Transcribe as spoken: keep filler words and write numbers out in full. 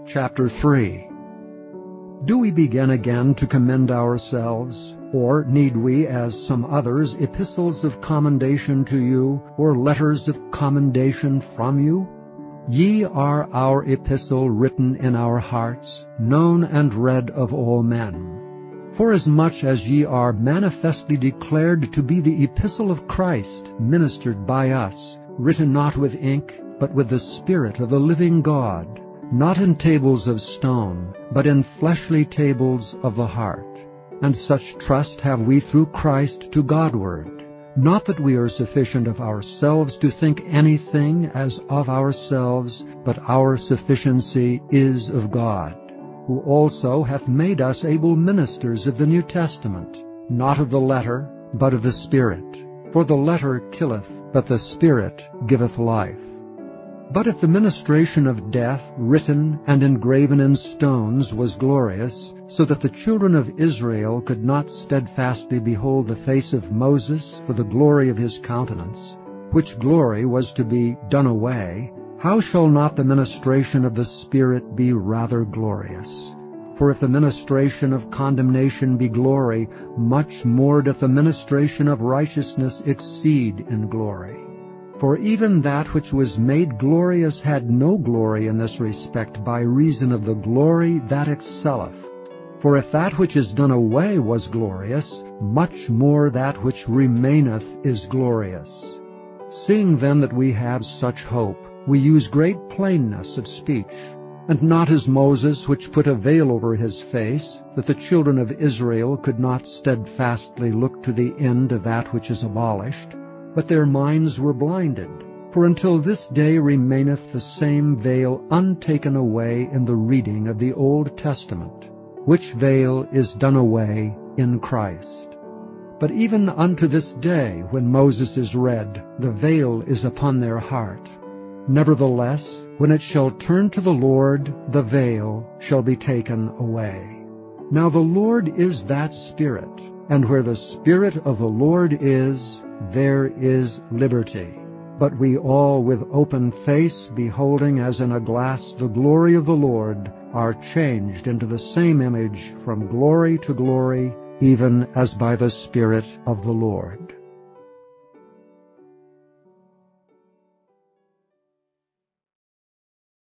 Chapter three. Do we begin again to commend ourselves? Or need we, as some others, epistles of commendation to you, or letters of commendation from you? Ye are our epistle written in our hearts, known and read of all men. Forasmuch as ye are manifestly declared to be the epistle of Christ, ministered by us, written not with ink, but with the Spirit of the living God, not in tables of stone, but in fleshly tables of the heart. And such trust have we through Christ to Godward. Not that we are sufficient of ourselves to think anything as of ourselves, but our sufficiency is of God, who also hath made us able ministers of the New Testament, not of the letter, but of the Spirit. For the letter killeth, but the Spirit giveth life. But if the ministration of death, written and engraven in stones, was glorious, so that the children of Israel could not steadfastly behold the face of Moses for the glory of his countenance, which glory was to be done away, how shall not the ministration of the Spirit be rather glorious? For if the ministration of condemnation be glory, much more doth the ministration of righteousness exceed in glory. For even that which was made glorious had no glory in this respect by reason of the glory that excelleth. For if that which is done away was glorious, much more that which remaineth is glorious. Seeing then that we have such hope, we use great plainness of speech, and not as Moses, which put a veil over his face, that the children of Israel could not steadfastly look to the end of that which is abolished, but their minds were blinded. For until this day remaineth the same veil untaken away in the reading of the Old Testament, which veil is done away in Christ. But even unto this day, when Moses is read, the veil is upon their heart. Nevertheless, when it shall turn to the Lord, the veil shall be taken away. Now the Lord is that Spirit, and where the Spirit of the Lord is, there is liberty. But we all with open face, beholding as in a glass the glory of the Lord, are changed into the same image from glory to glory, even as by the Spirit of the Lord.